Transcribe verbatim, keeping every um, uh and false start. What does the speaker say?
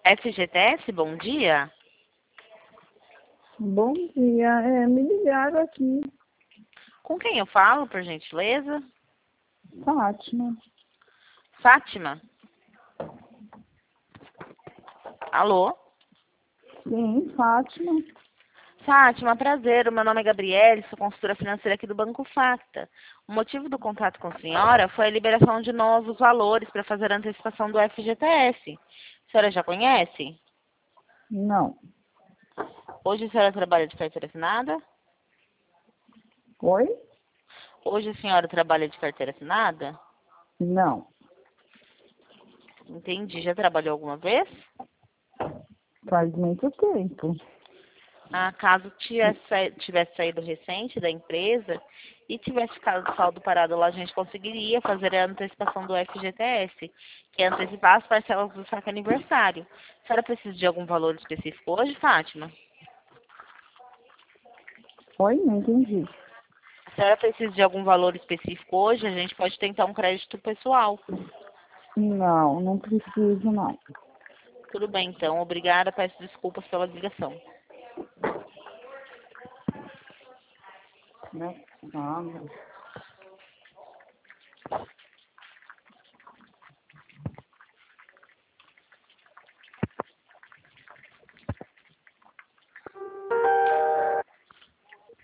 F G T S, bom dia. Bom dia, é, me ligaram aqui, Com quem eu falo, por gentileza? Fátima. Fátima? Alô? Sim, Fátima. Fátima, prazer. O meu nome é Gabriele, sou consultora financeira aqui do Banco Facta. O motivo do contato com a senhora foi a liberação de novos valores para fazer a antecipação do F G T S. A senhora já conhece? Não. Hoje a senhora trabalha de carteira assinada? Oi? Hoje a senhora trabalha de carteira assinada? Não. Entendi. Já trabalhou alguma vez? Faz muito tempo. Ah, caso tivesse, sa- tivesse saído recente da empresa e tivesse ficado saldo parado lá, a gente conseguiria fazer a antecipação do F G T S, que é antecipar as parcelas do saque aniversário. A senhora precisa de algum valor específico hoje, Fátima? Oi? Não entendi. A senhora precisa de algum valor específico hoje? A gente pode tentar um crédito pessoal. Não, não preciso, não. Tudo bem, então. Obrigada. Peço desculpas pela ligação. Não, nada.